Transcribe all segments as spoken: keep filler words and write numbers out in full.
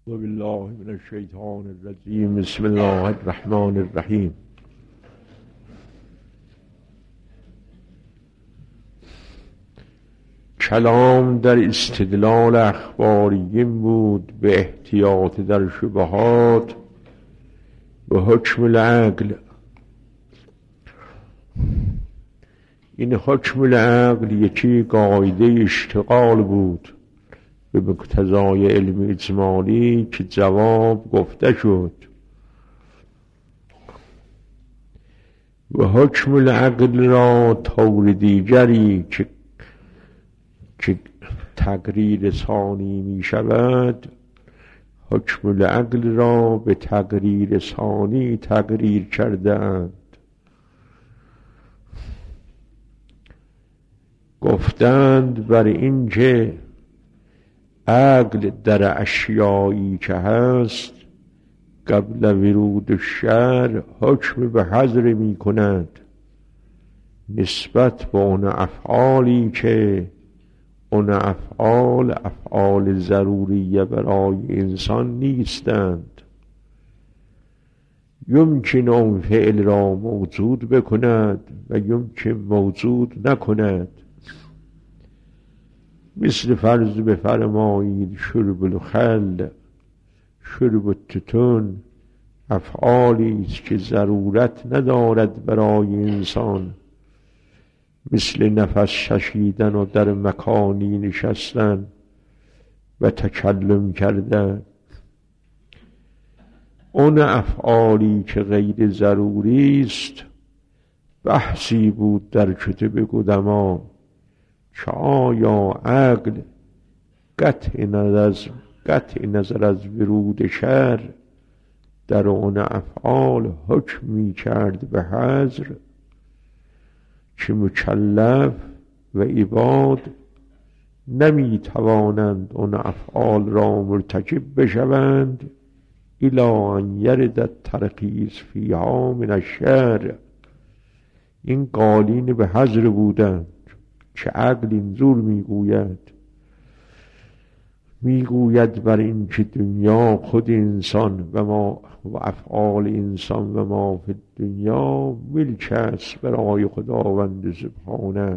بالله من الشیطان الرجیم. بسم الله الرحمن الرحیم. کلام در استدلال اخباریم بود به احتیاط در شبهات به حکم العقل. این حکم العقل یکی قاعده اشتغال بود به مقتضای علم اجمالی که جواب گفته شد و حکم العقل را طور دیگری که که تقریر ثانی می شود، حکم العقل را به تقریر ثانی تقریر کرده اند. گفتند بر این که عقل در اشیایی که هست قبل ورود الشرع حکم به حظر می کند نسبت به اون افعالی که اون افعال افعال ضروریه برای انسان نیستند. یمکن اون فعل را موجود بکند و یمکن موجود نکند. مثل فرض بفرمایید شرب الخل، شرب التتون، افعالی است که ضرورت ندارد برای انسان، مثل نفس کشیدن و در مکانی نشستن و تکلم کردن. اون افعالی که غیر ضروری است بحثی بود در کتب قدما که آیا عقل قطع نظر قطع نظر از ورود شر در اون افعال حکم می کرد به حظر که مکلف و عباد نمی توانند اون افعال را مرتکب بشوند الی ان یرد الترخیص فیها من الشرع. این قالین به حظر بودند که عقل اینجور میگوید میگوید بر این که دنیا خود انسان و ما و افعال انسان و ما فی دنیا ملک است برای خداوند سبحانه.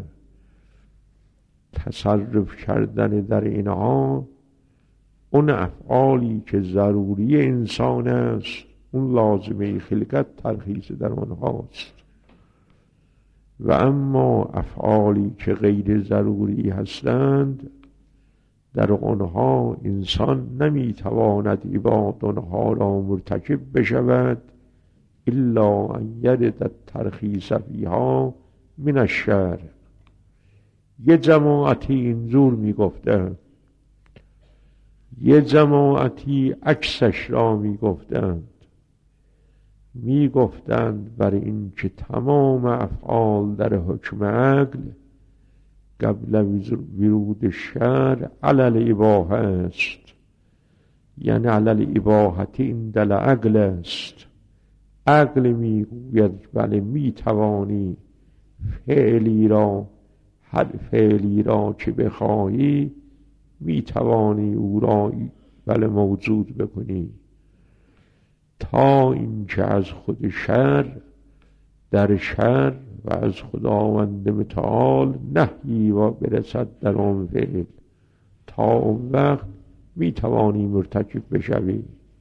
تصرف کردن در اینها اون افعالی که ضروری انسان است اون لازمه خلقت ترخیص در آنهاست، و اما افعالی که غیر ضروری هستند در آنها انسان نمیتواند عباد آنها را مرتکب بشود الا ان یرد الترخیص فیها من الشرع. یه جماعتی اینجور میگفتند، یه جماعتی عکسش را میگفتند. میگفتند بر این که تمام افعال در حکم عقل قبل ورود الشرع علی الاباحه است، یعنی علی الاباحه عند العقل است. عقل میگوید بله میتوانی فعلی را هر فعلی را که بخواهی میتوانی او را بله موجود بکنی، تا اینکه از خود شر در شر و از خداوند متعال نهی و برسد در آن فعل، تا اون وقت میتوانی مرتکب بشوی.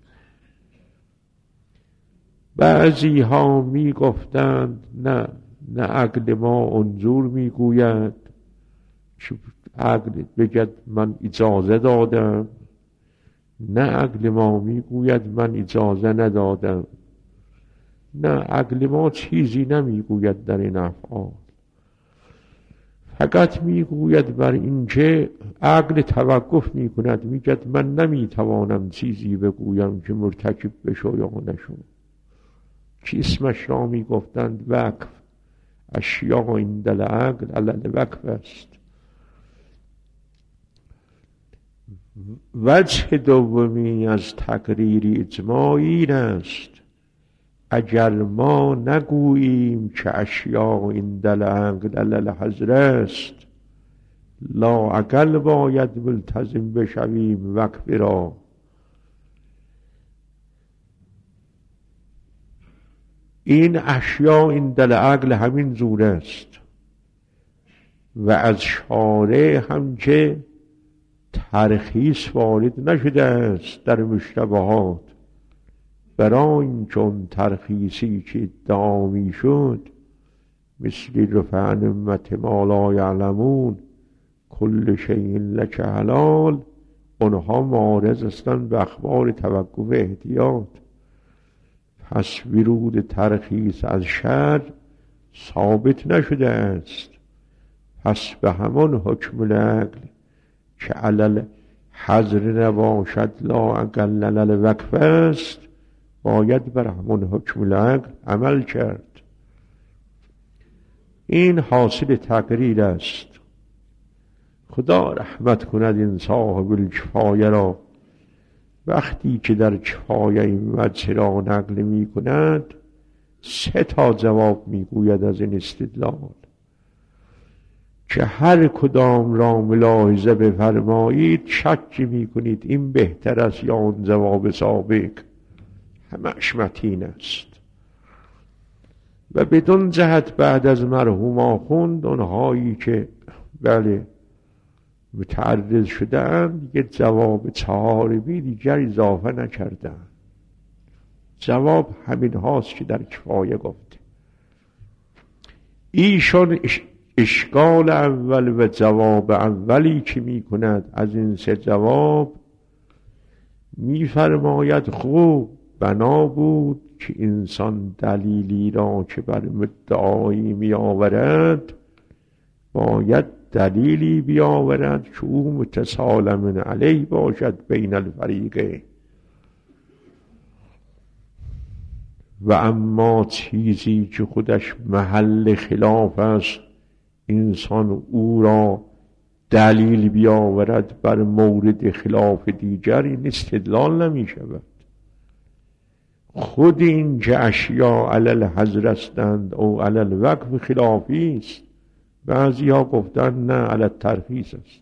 بعضی ها میگفتند نه نه عقل ما اونجور میگوید که عقل بگد من اجازه دادم، نه عقل ما میگوید من اجازه ندادم. نه عقل ما چیزی نمیگوید در این افعال، فقط میگوید بر این که عقل توقف میکند، میگد من نمیتوانم چیزی بگویم که مرتکب بشو یا نشو، که اسمش را میگفتند وقف. اشیاء عند العقل علی الوقف است. وجه دومی از تقریر اجماعی این است اگر ما نگوییم که اشیاء عند العقل علی الحظر است، لااقل باید ملتزم بشویم وقف را این اشیا این دل عقل همین زور است و از شارع همچه ترخیص وارد نشده است در مشتبهات، برای این چون ترخیصی که ادعا می شد مثل رفع عن امت ما لا یعلمون کل شیء لک حلال، اونها معارض هستند به اخبار توقف احتیاط. پس ورود ترخیص از شر ثابت نشده است، پس به همان حکم العقل که علل حظر نباشد لا اقل الوقف است باید بر همان حکم العقل عمل کرد. این حاصل تقریر است. خدا رحمت کند این صاحب الکفایه را، وقتی که در کفایه این وجه را نقل می کند سه تا جواب می گوید از این استدلال که هر کدام را ملاحظه بفرمایید شک می کنید این بهتر است یا اون جواب سابق، همش متین است. و بدون جهت بعد از مرحوم آخوند اونهایی که بله متعرض شدن دیگه جواب چهارمی دیگر اضافه نکردن. جواب همین هاست که در کفایه گفته. ایشان اشکال اول و جواب اولی که می کند از این سه جواب می فرماید خوب بنا بود که انسان دلیلی را که بر مدعایی می آورد باید دلیلی بیاورد که او متسالم علیه باشد بین الفریقین. و اما چیزی که خودش محل خلاف است انسان او را دلیل بیاورد بر مورد خلاف دیگر، این استدلال نمی شود. خود این که اشیا علل حظر هستند او علل وقف خلافی است. بعضی ها گفتن نه علل ترخیص است.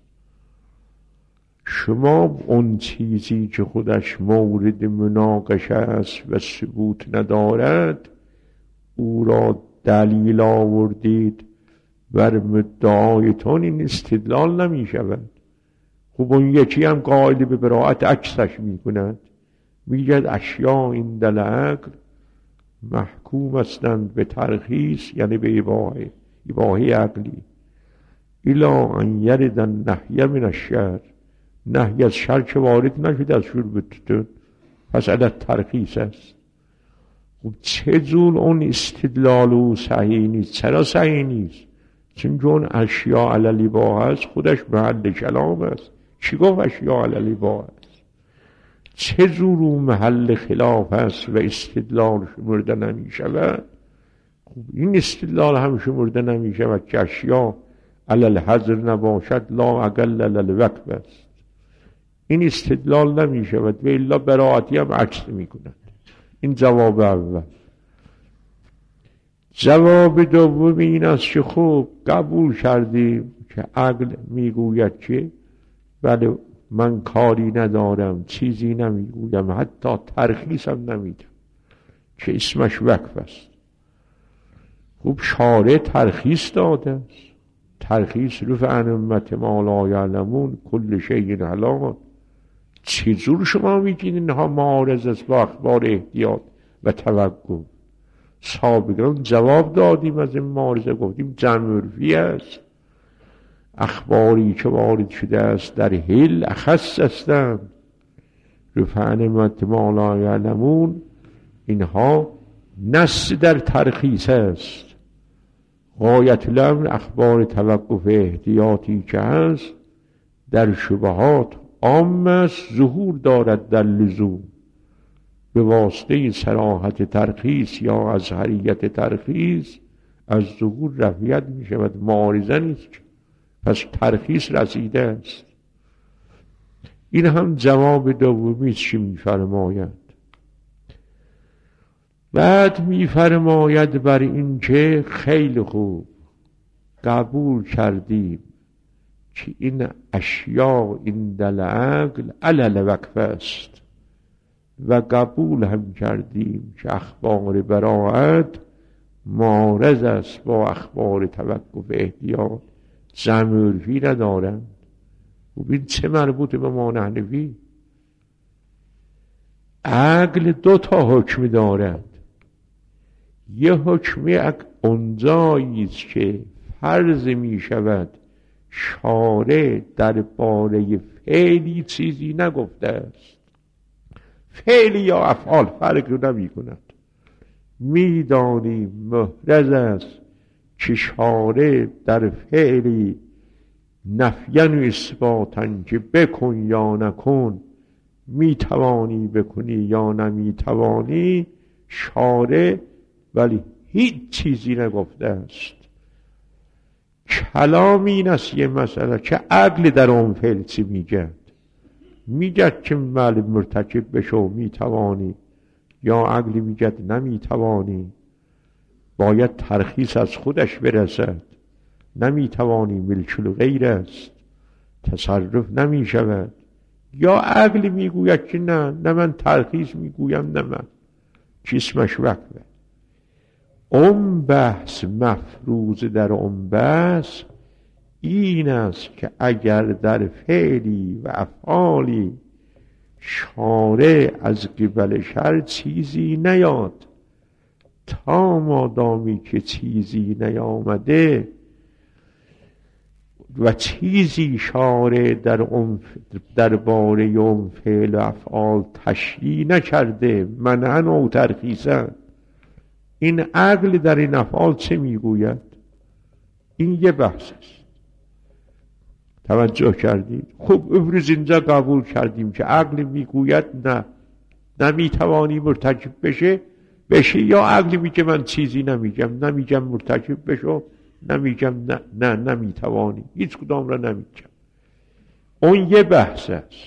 شما اون چیزی که خودش مورد مناقشه است و ثبوت ندارد او را دلیل آوردید بر مدعایتون، این استدلال نمی شود. خب اون یکی هم قائل به براءت عکسش می کند، میگد اشیا این دل عقل محکوم هستند به ترخیص یعنی به اباحه اباحه عقلی الا ان یرد النهی من الشر، نهی از شر که وارد نشده از شربتتون پس علت ترخیص است. خب چه جور اون استدلال او صحیح نیست؟ چرا صحیح نیست؟ چون جون اشیا علی اباحه است خودش محل کلام است. چی گفت اشیا علی اباحه است؟ چه جور اون محل خلاف است و استدلال شمرده نمی شود؟ خب این استدلال هم شمرده نمی شود که اشیا علل حظر نباشد لا اقل علل وقف است. این استدلال نمی شود و الا براعتی هم عکس می کند. این جواب اول. جواب دوم این است که خب قبول کردیم که عقل می گوید که بله من کاری ندارم، چیزی نمیگویم، حتی ترخیصم نمیدم که اسمش وقف است. خوب شارع ترخیص داده است. ترخیص رفع عن امت ما لا یعلمون کل شیء حلال. چجور شما میگید اینها معارض است با اخبار احتیاط و توقف؟ سابقا جواب دادیم از این معارضه، گفتیم جمع عرفی است. اخباری که وارد شده است در حل اخص هستند. رفع عن امت ما لا یعلمون اینها نص در ترخیص است. غایت الامر اخبار توقف احتیاطی که هست در شبهات عام است، ظهور دارد در لزوم. به واسطه صراحت ترخیص یا ازهریت ترخیص از ظهور رفعیت می شود، معارضه نیست، پس ترخیص رسیده است. این هم جواب دومی چی می فرماید؟ بعد می فرماید بر این که خیلی خوب قبول کردیم که این اشیا این دل عقل علل وقف است. و قبول هم کردیم که اخبار براعت معارض است با اخبار توقف احتیاط، جمع عرفی ندارند. و این چه مربوط به ما نحنفی؟ عقل دو تا حکم دارد. یه حکم اونجایی است که فرض می شود شارع در باره فعلی چیزی نگفته است، فعلی یا افعال فرق نمی کند. می دانیم محرز است که شارع در فعلی نفیاً و اثباتاً که بکن یا نکن، می توانی بکنی یا نمی توانی، شارع ولی هیچ چیزی نگفته است. کلام این است یه مسئله که عقل در اون فعل چی میگد؟ میگد که مال مرتکب بشو می توانی، یا عقلی میگد نمی توانی، باید ترخیص از خودش برسد، نمی توانی، ملک الغیر است، تصرف نمی شود. یا عقل میگوید که نه نه من ترخیص میگویم، نه من جسمش وقفه. اون بحث مفروض در اون بحث این است که اگر در فعلی و افعالی شارع از قبل شرع چیزی نیاد، تا مادامی که چیزی نیامده و چیزی شارع در اون در باره اون فعل و افعال تشریع نکرده، منعن و ترخیصن، این عقل در این افعال چه میگوید؟ این یه بحث است. توجه کردید؟ خب افرز اینجا قبول کردیم که عقل میگوید نه نمیتوانی مرتکب بشه بشه، یا عقل میگه من چیزی نمیگم، نمیگم مرتکب بشو، نمیگم نه نه نمیتوانی، هیچ کدام را نمیگم. اون یه بحث است.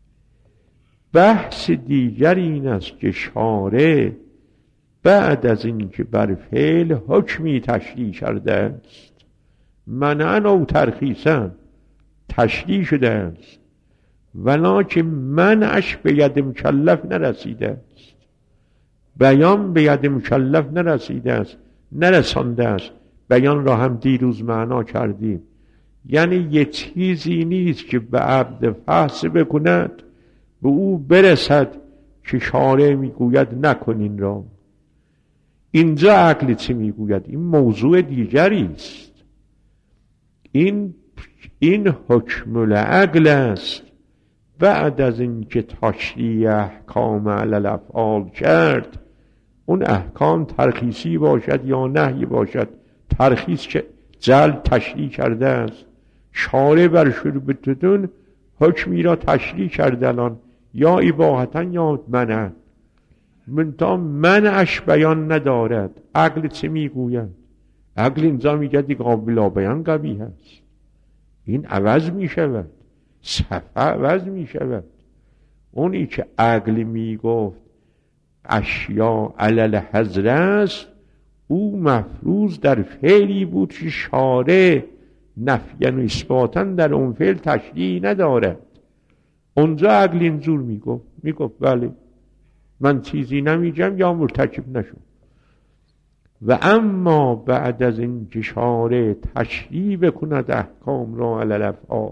بحث دیگر این است که شارع بعد از این که بر فعل حکمی تشریع کرده است، منعن و ترخیصن تشریع شده است، ولکن منعش به ید مکلف نرسیده است، بیان به ید مکلف نرسیده است، نرسانده است. بیان را هم دیروز معنا کردیم، یعنی یه چیزی نیست که به عبد فحص بکند به او برسد که شارع میگوید نکنین را. اینجا عقل چی میگوید؟ این موضوع دیگری است. این این حکم العقل است. بعد از اینکه تشریع احکام علی الافعال کرد، اون احکام ترخیصی باشد یا نهی باشد، ترخیص که جلب تشریع کرده است. شارع بر شربتتون حکمی را تشریع کرده الان، یا اباحتا یا منع، منتها منعش بیان ندارد. عقل چه میگوید؟ عقل اینجا میگه قابل بیان قبیح است، این عوض میشود، صفحه عوض میشود. اونی که عقل میگفت اشیا علل حضر است، او مفروض در فعلی بود که شارع نفیاً و اثباتاً در اون فعل تشریع ندارد. اونجا عقل اینجور میگفت میگفت بله من چیزی نمیگم یا مرتکب نشو. و اما بعد از این که شارع تشریع بکند احکام را علی الافعال،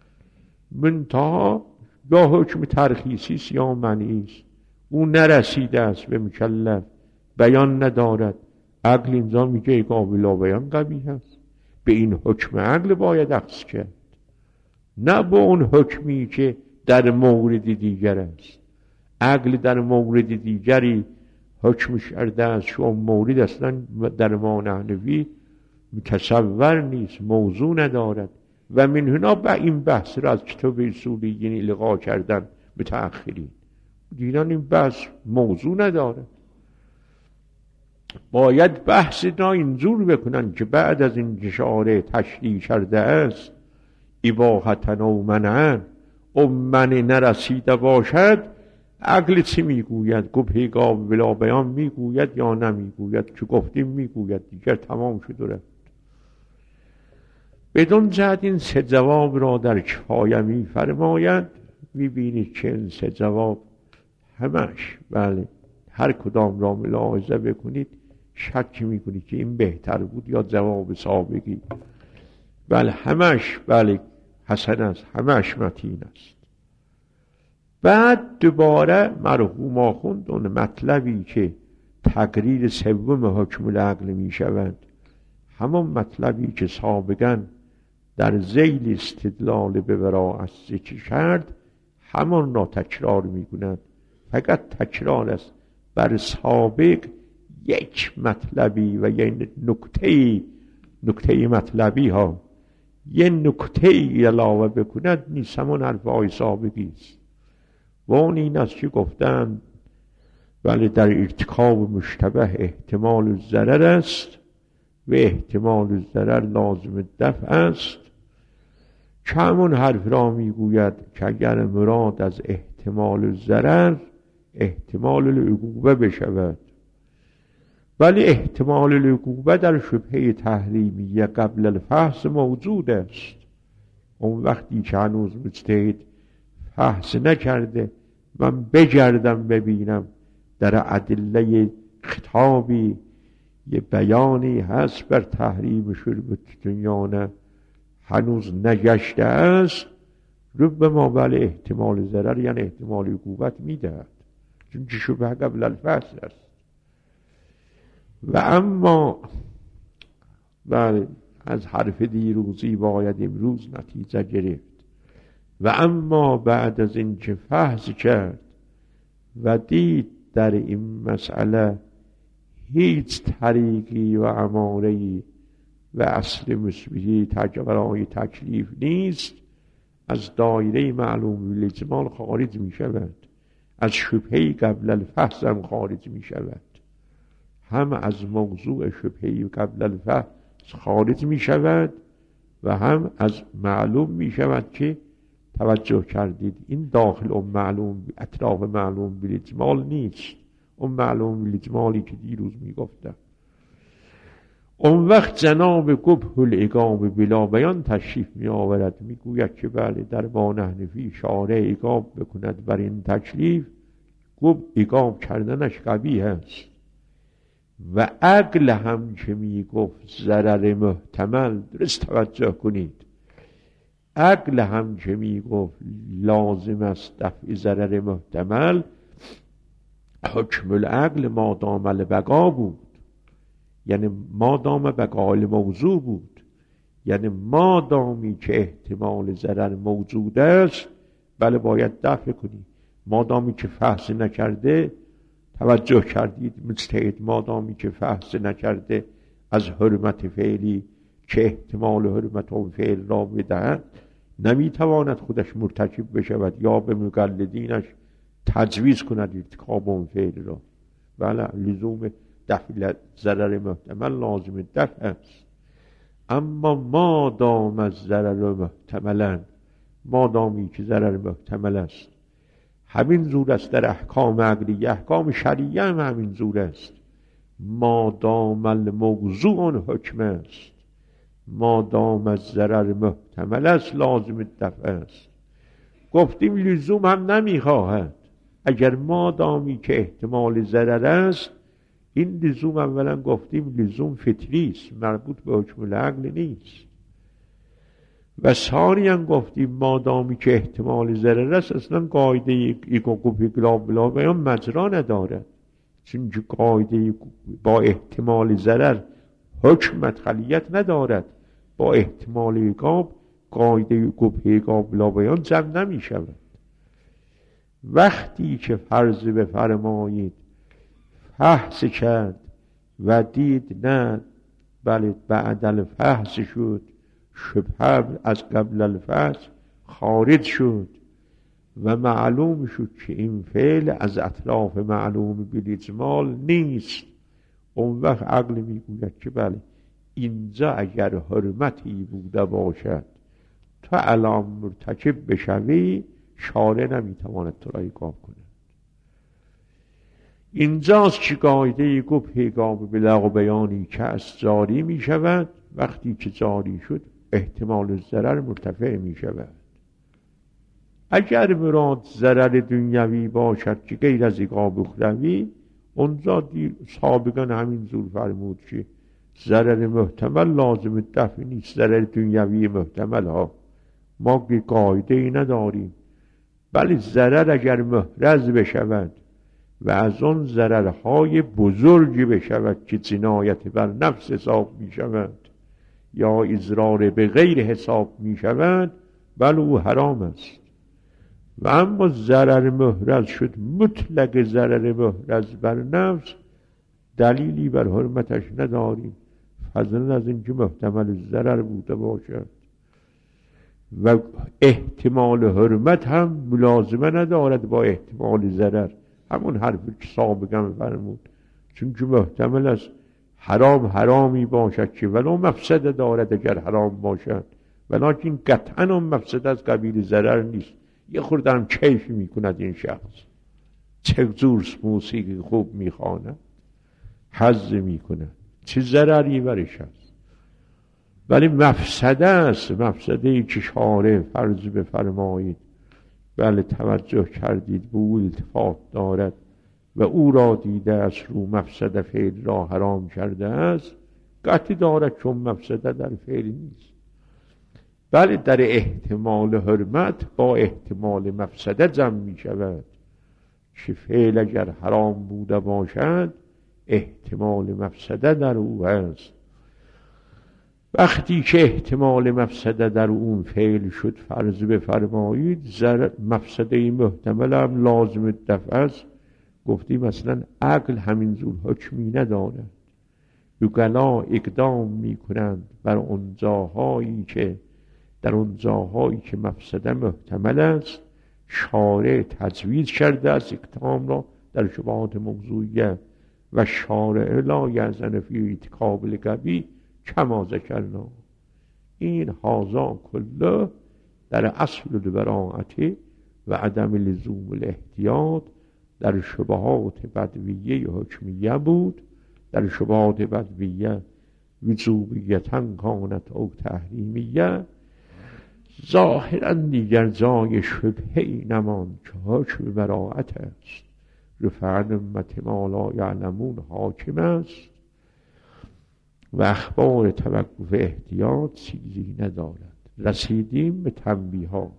منتها یا حکم ترخیصی است یا منعی است، او نرسیده است به مکلف، بیان ندارد. عقل اینجا میگه قابل بیان قبیح است، به این حکم عقل باید اخذ کرد، نه به اون حکمی که در مورد دیگر است. عقل در مورد دیگری حکم کرده است که اون مورد اصلا در ما نحنفی متصور نیست، موضوع ندارد. و من هنا به این بحث را از کتاب اصولیین الغا کردن متأخرین، دیدن این بحث موضوع ندارد. باید بحث را اینجور بکنن که بعد از این شارع تشریع کرده است اباحتن و منعن، او منع نرسیده باشد، عقل چی میگوید؟ گفت پیغام بلا بیان میگوید یا نمیگوید؟ که گفتیم میگوید، دیگر تمام شد و رفت. بدون جهت این سه جواب را در کفایه میفرماید. میبینید که این سه جواب همش بله هر کدام را ملاحظه بکنید شک میکنید که این بهتر بود یا جواب سابقی. بله همش بله حسن است، همش متین است. بعد دوباره مرحوم آخوند اون مطلبی که تقریر سوم حکم العقل می شود، همون مطلبی که سابقا در ذیل استدلال به براءت ذکر کرد همون را تکرار می کند، فقط تکرار است بر سابق یک مطلبی و یک نکته نکته مطلبی ها یک نکته ای علاوه بکند نیست، همون حرفهای سابقی است. و اون این است که گفتند ولی در ارتکاب مشتبه احتمال ضرر است و احتمال ضرر لازم دفع است، که همون حرف را میگوید که اگر مراد از احتمال ضرر احتمال العقوبه بشود، ولی احتمال العقوبه در شبهه تحریمیه قبل الفحص موجود است. اون وقتی که هنوز مجتهد فحص نکرده من بگردم ببینم در ادله خطابی یه بیانی هست بر تحریم شرب تتون هنوز نگشته است، ربما بله احتمال ضرر یعنی احتمال عقوبت میدهد، چون که شبه قبل الفحص است. و اما بله از حرف دیروزی باید امروز نتیجه گرفت. و اما بعد از این که فحص کرد و دید در این مسئله هیچ طریقی و اماره‌ای و اصل مثبتی برای تکلیف نیست، از دایره معلوم بالاجمال خارج می شود، از شبهه قبل الفحص هم خارج می شود، هم از موضوع شبهه قبل الفحص خارج می شود و هم از معلوم می شود که توجه کردید این داخل اون معلوم اطراف معلوم بالاجمال نیست، اون معلوم بالاجمالی که دیروز می گفتم. اون وقت جناب قبح العقاب بلا بیان تشریف می آورد، می گوید که بله در ما نحنفی شارع عقاب بکند بر این تکلیف، قبح عقاب کردنش قبیح است. و عقل هم که می گفت ضرر محتمل، درست توجه کنید، عقل هم که می گفت لازم است دفع ضرر محتمل، حکم العقل مادام البقا بود، یعنی مادام بقا الموضوع بود، یعنی مادامی که احتمال ضرر موجود است بله باید دفع کنی. مادامی که فحص نکرده، توجه کردید مجتهد مادامی که فحص نکرده از حرمت فعلی که احتمال حرمت اون فعل را بدهد، نمیتواند خودش مرتکب بشود یا به مقلدینش تجویز کند ارتکاب اون فعل را. بله لزوم دفع ضرر محتمل لازم دفع است. اما ما دام از ضرر محتملن، ما دامی که ضرر محتمل است، همین زور است در احکام عقلی، احکام شریعه هم همین زور است. ما دام الموضوع حکم است، ما دام از ضرر محتمل است لازم دفع است. گفتیم لزوم هم نمیخواهد، اگر ما دامی که احتمال ضرر است، این لزوم اولا گفتیم لزوم فطری است، مربوط به حکم العقل نیست. و ثانیاً گفتیم ما دامی که احتمال ضرر است اصلا قاعده ایگو بلا بیان مجرا ندارد، چون قاعده با احتمال ضرر حکم مدخلیت ندارد، با احتمال ایقاب قاعده ایگو بلا بیان جمع نمی شود. وقتی که فرض بفرمایید فحص کرد و دید نه بله بعد الفحص شد، شبه از قبل الفحص خارج شد و معلوم شد که این فعل از اطراف معلوم بالاجمال نیست، اون وقت عقل میگوید که بله اینجا اگر حرمتی بوده باشد تو الان مرتکب بشوی، شارع نمیتواند تو را عقاب کند. اینجاست که قاعده قبح عقاب بلا بیانی که از جاری می شود، وقتی که جاری شد احتمال ضرر مرتفع می شود. اگر مراد ضرر دنیوی باشد که غیر از عقاب اخروی، اونجا دیر سابقا همین زور فرمود که ضرر محتمل لازم دفع نیست. ضرر دنیوی محتمل ها ما که قاعده ای نداریم، بلی ضرر اگر محرز بشود و از اون ضررهای بزرگی بشود که جنایت بر نفس حساب می شود یا اضرار به غیر حساب می شود، بل او حرام است. و اما ضرر محرز شد مطلق ضرر محرز بر نفس، دلیلی بر حرمتش نداریم، فضلا از اینکه محتمل ضرر بوده باشد. و احتمال حرمت هم ملازمه ندارد با احتمال ضرر، همون حرفی که سابقا فرمود، چون که محتمل است حرام حرامی باشد که ولو مفسده دارد اگر حرام باشد، ولیکن قطعا اون مفسده از قبیل ضرر نیست. یه خورده هم کیف میکند این شخص، چه جور موسیقی خوب میخواند، حظ میکند، چه ضرری برش است. ولی مفسده است، مفسده ای که شارع فرض بفرمایید، بله توجه کردید به او التفات دارد و او را دیده است رو مفسده فعل را حرام کرده است، قطعی دارد چون مفسده در فعل نیست. بله در احتمال حرمت با احتمال مفسده جمع می شود که فعل اگر حرام بوده باشد احتمال مفسده در او هست. وقتی که احتمال مفسده در اون فعل شد فرض بفرمایید، مفسده محتمل هم لازم دفع است. گفتیم مثلا عقل همین زور حکمی ندارد، یوگلا اقدام می کنند بر اون جاهایی که در اون جاهایی که مفسده محتمل است شارع تجویز کرده است اقدام را در شبهات موضوعیه و شارع لا یأذن فی ارتکاب القبیح کما ذکرنا. این هذا کله در اصل البراءة و عدم لزوم الاحتیاط در شبهات بدویه حکمیه بود. در شبهات بدویه وجوبیتا کانت او تحریمیه، ظاهرا دیگر جای شبهه ای نماند که حکم براءت است، رفع امت ما لا یعلمون حاکم است و اخبار توقف احتیاط چیزی ندارد. رسیدیم به تنبیهات،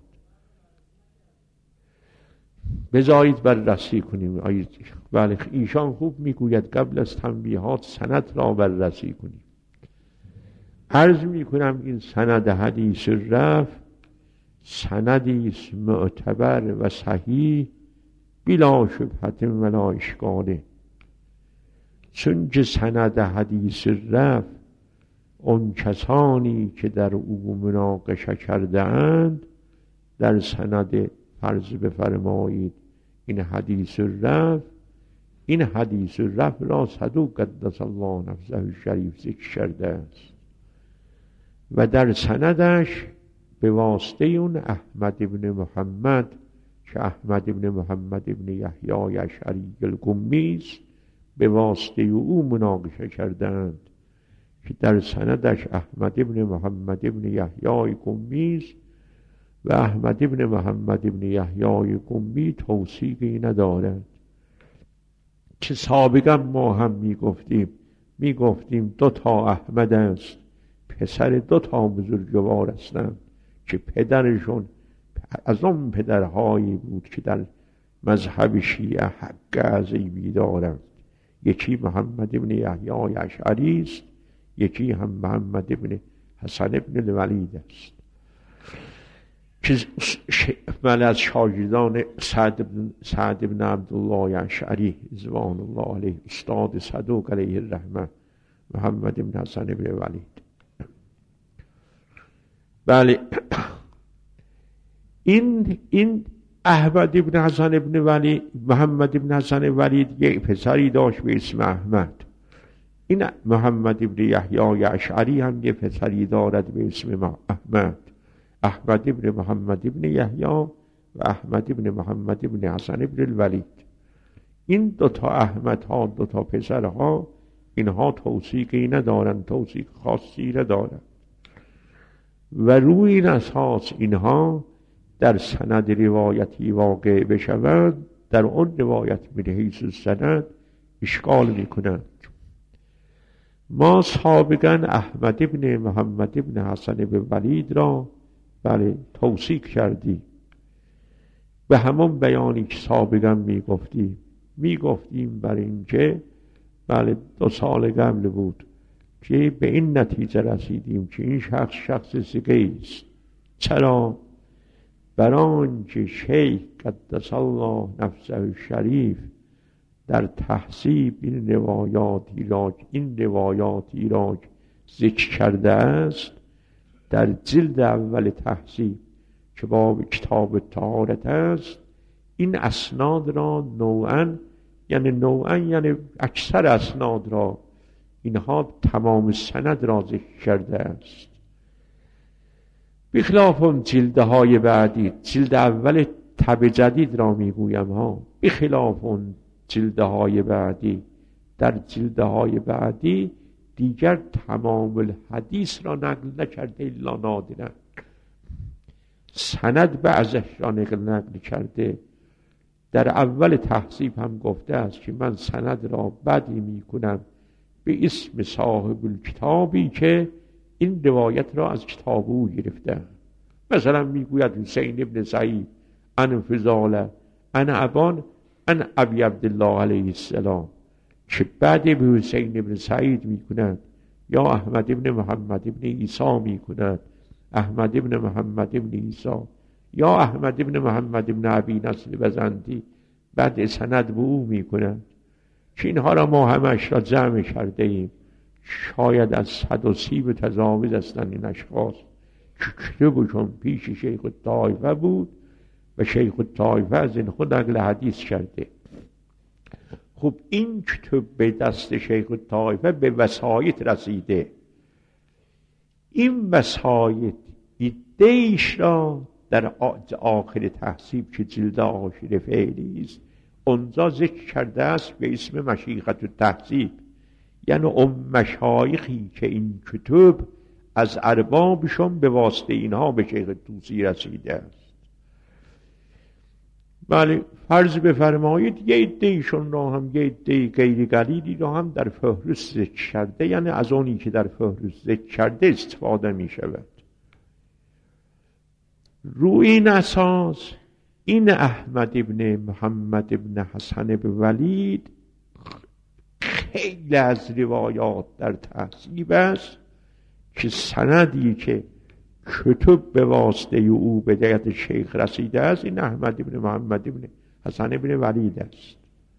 بذارید بررسی کنیم. بله ایشان خوب میگوید قبل از تنبیهات سند را بررسی کنیم. عرض میکنم این سند حدیث رفع سندی است معتبر و صحیح بلا شبهة ولا اشکال، چون که سند حدیث رفع اون کسانی که در او مناقشه کرده اند در سند فرض بفرمایید این حدیث رفع، این حدیث رفع را صدوق قدس الله نفسه الشریف ذکر کرده است و در سندش به واسطه اون احمد ابن محمد که احمد ابن محمد ابن یحیی اشعری القمی است، به واسطه او مناقشه کردند که در سندش احمد ابن محمد ابن یحیی قمی است و احمد ابن محمد ابن یحیی قمی توثیقی ندارد. که سابقا ما هم میگفتیم میگفتیم دو تا احمد است، پسر دو تا بزرگوار هستند که پدرشون از اون پدرهایی بود که در مذهب شیعه حق عزیبی دارند. یکی محمد ابن یحیی اشعری است، یکی هم محمد ابن حسن ابن الولید است که من از شاگردان سعد ابن, سعد ابن عبدالله اشعری رضوان الله علیه، استاد صدوق علیه الرحمه محمد ابن حسن ابن الولید. بله این این احمد ابن حسن ابن ولید، محمد ابن حسن ولید یک پسری داشت به اسم احمد. این محمد ابن یحیی اشعری هم یک پسری دارد به اسم احمد. احمد ابن محمد ابن یحیی و احمد ابن محمد ابن حسن ابن الولید. این دو تا احمد ها، دو تا پسر ها، اینها توثیقی ندارند، توثیق خاصی ندارند و روی این اساس اینها در سند روایتی واقع بشوند در اون روایت من حیث سند اشکال میکنند. ما سابقا احمد ابن محمد ابن حسن ابن ولید را بله توثیق کردیم. به همون بیانی که سابقا میگفتیم میگفتیم بر اینکه بله دو سال قبل بود که به این نتیجه رسیدیم که این شخص شخص ثقه است. چرا؟ بران که شیخ قدس الله نفسه شریف در تحصیب این روایاتی را این روایاتی را ذکر کرده است در جلد اول تحصیب که باب کتاب طهارت است، این اسناد را نوعاً یعنی نوعاً یعنی اکثر اسناد را اینها تمام سند را ذکر کرده است. بخلاف اون جلدهای بعدی، جلد اول تب جدید را میگویم ها، بخلاف اون جلدهای بعدی، در جلدهای بعدی دیگر تمام الحدیث را نقل نکرده الا نادرا، سند بعضش را نقل نقل کرده. در اول تحصیب هم گفته است که من سند را بدی میکنم به اسم صاحب الکتابی که این روایت را از کتاب او گرفته. مثلا میگوید حسین ابن سعید ان فضاله ان ابان ان ابی عبدالله علیه السلام، که بعد به حسین ابن سعید میکند، یا احمد ابن محمد ابن عیسی میکند، احمد ابن محمد ابن عیسی، یا احمد ابن محمد ابن ابی نصر بزنتی، بعد سند به او میکند. که اینها را ما همش را جمع کرده ایم، شاید از صد و سی به تجاوز هستند این اشخاص که کتبشون پیش شیخ الطایفه بود و شیخ الطایفه از این خود نقل حدیث کرده. خب این کتب به دست شیخ الطایفه به وسایط رسیده، این وسایط ایدهش را در آخر تحصیب که جلد آخر فعلی است اونجا ذکر کرده است به اسم مشیخت التحصیب، یعنی اون مشایخی که این کتب از اربابشون به واسطه اینها به شیخ طوسی رسیده است. بله فرض بفرمایید یه عده‌ایشون را هم یه عده غیر قلیلی را هم در فهرست ذکر کرده، یعنی از اونی که در فهرست ذکر کرده استفاده می شود. روی این اساس این احمد ابن محمد ابن حسن ابن ولید خیلی از روایات در تحصیب است که سندی که کتب به واسطه او به دست شیخ رسیده است این احمد ابن محمد ابن حسن ابن ولید است.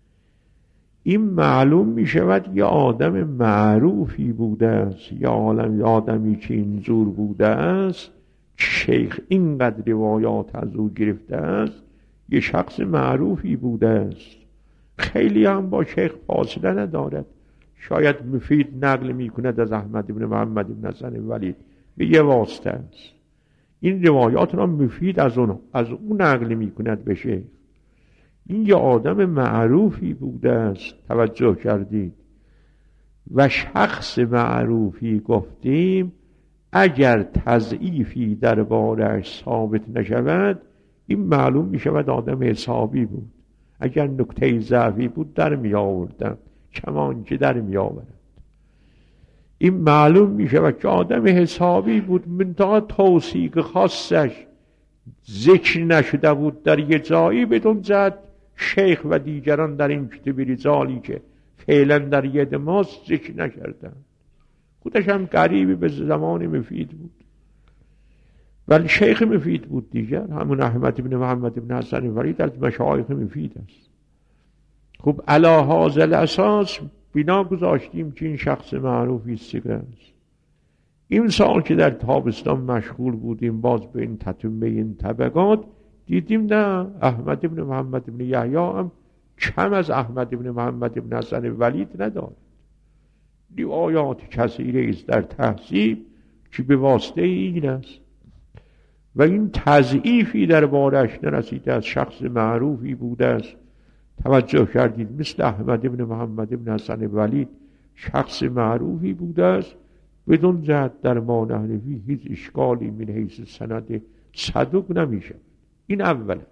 این معلوم می شود یه آدم معروفی بوده است، یا عالم آدمی که اینجور بوده است شیخ اینقدر روایات از او گرفته است، یه شخص معروفی بوده است، خیلی هم با شیخ فاصله ندارد. شاید مفید نقل می کند از احمد ابن محمد ابن حسن ولید به یه واسطه است، این روایات را مفید از اون از اون نقل می کند به شیخ. این یه آدم معروفی بوده است، توجه کردید. و شخص معروفی گفتیم اگر تضعیفی در بارش ثابت نشود این معلوم می شود آدم حسابی بود. اگر نکته ضعفی بود در می آوردن کمان که در می آورد. این معلوم می شود که آدم حسابی بود، منتها توثیق خاصش ذکر نشده بود در یه جایی، بدون زد شیخ و دیگران در این کتب رجالی که فعلا در ید ماست ذکر نکردن. خودش هم قریبی به زمان مفید بود، ولی شیخ مفید بود دیگر، همون احمد ابن محمد ابن حسن ولید از مشایخ مفید است. خب علی هذا الاساس بنا گذاشتیم که این شخص معروفی ثقه است. این سال که در تابستان مشغول بودیم باز به این تتمه این طبقات دیدیم نه احمد ابن محمد ابن یحیی هم کم از احمد ابن محمد ابن حسن ولید ندارد. روایات کثیره است در تحصیب که به واسطه این است و این تضعیفی در بارش نرسیده از شخص معروفی بوده است. توجه کردید مثل احمد ابن محمد ابن حسن ولید شخص معروفی بوده است، بدون جهت در ما نحنفی هیچ اشکالی من حیث سند صدوق نمیشه. این اوله.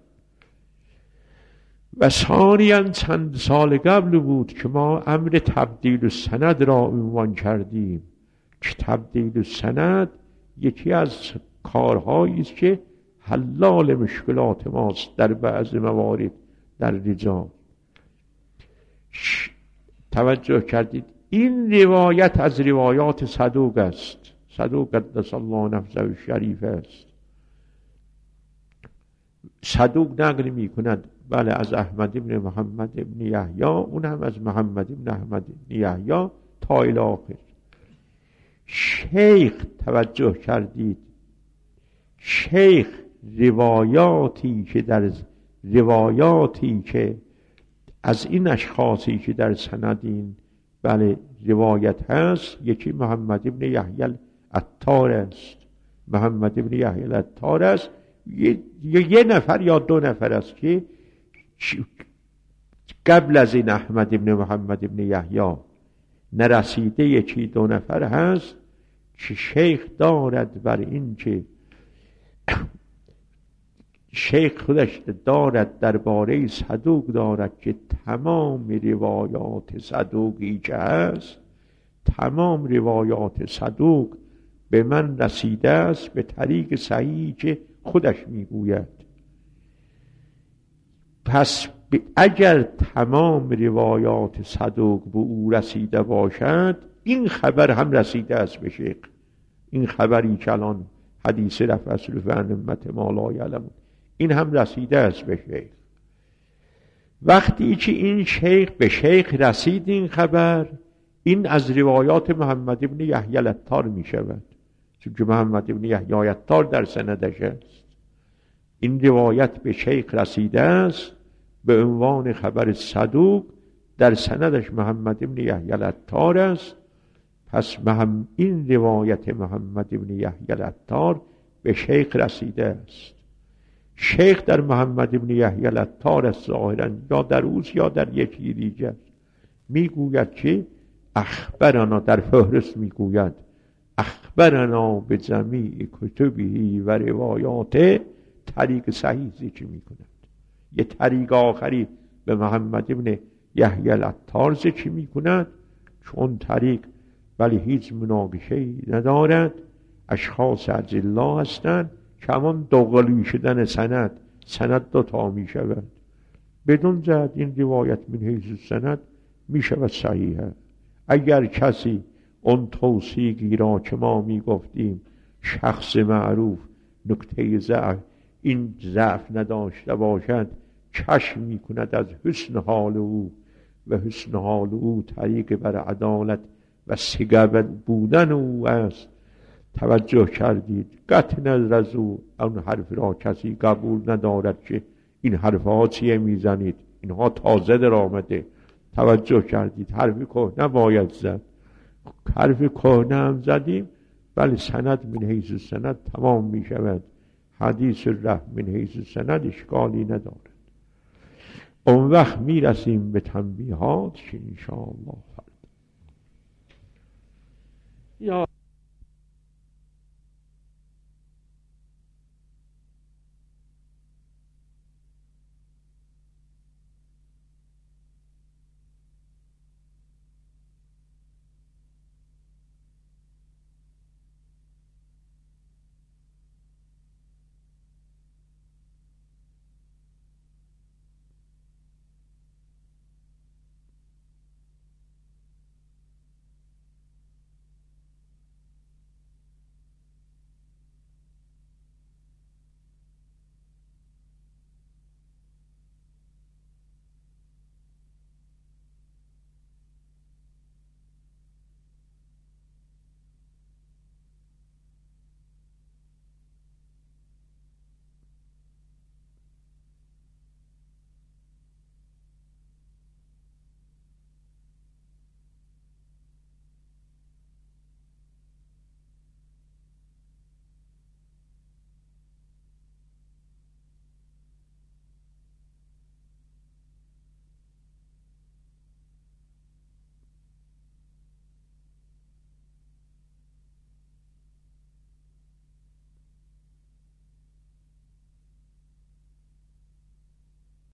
و ثانیاً چند سال قبل بود که ما امر تبدیل سند را عنوان کردیم که تبدیل سند یکی از کارهایی است که حلال مشکلات ماست در بعض موارد در رجال. توجه کردید این روایت از روایات صدوق است، صدوق قدس الله نفسه الشریف است. صدوق نقل می کند بله از احمد ابن محمد ابن یحیی، اون هم از محمد ابن احمد ابن یحیی تا الی آخر. شیخ توجه کردید شیخ روایاتی که در روایاتی که از این اشخاصی که در سندین بله روایت هست، یکی محمد ابن یحیی العطار است، محمد ابن یحیی العطار است. یه،, یه نفر یا دو نفر است که قبل از این احمد ابن محمد ابن یحیی نرسیده، یکی دو نفر هست که شیخ دارد بر این که شیخ خودش دارد درباره صدوق دارد که تمام روایات صدوقی که هست، تمام روایات صدوق به من رسیده است به طریق صحیحی که خودش میگوید. پس اگر تمام روایات صدوق به او رسیده باشد، این خبر هم رسیده است به شیخ. این خبری که الان حدیث رفع اصل فن امت ما لا یعلمون، این هم رسیده است به شیخ. وقتی که این شیخ به شیخ رسید این خبر، این از روایات محمد ابن یحیی العطار می شود، چون که محمد ابن یحیی العطار در سندش است. این روایت به شیخ رسیده است به عنوان خبر صدوق، در سندش محمد ابن یحیی العطار است. پس مهم این روایت محمد ابن یحیی العطار به شیخ رسیده است. شیخ در محمد ابن یحیی العطار است ظاهراً، یا در اوست یا در یکی دیگر، میگوید که اخبرنا، در فهرست میگوید اخبرنا به جمیع کتبی و روایات، طریق صحیح ذکر میکند. یه طریق آخری به محمد ابن یحیی العطار ذکر میکند، چون طریق ولی هیچ مناقشه‌ای ندارد، اشخاص اجلا هستند، کمان دوقلوی شدن سند، سند دو تا می شود. بدون زد این روایت من حیث سند می شود صحیحه. اگر کسی اون توصیقی را که ما می گفتیم شخص معروف نکته ضعف، این ضعف نداشته باشد، کشف می کند از حسن حال او و حسن حال او طریق بر عدالت و ثقت بودن او است. توجه کردید قطع نظر از او اون حرف را کسی قبول ندارد که این حرف ها چیه میزنید، اینها تازه در آمده. توجه کردید حرف کهنه باید زد، حرف کهنه هم زدیم ولی سند من حیث سند تمام می شود. حدیث رفع من حیث سند اشکالی ندارد. اون وقت می رسیم به تنبیهات که انشاءالله فردا یا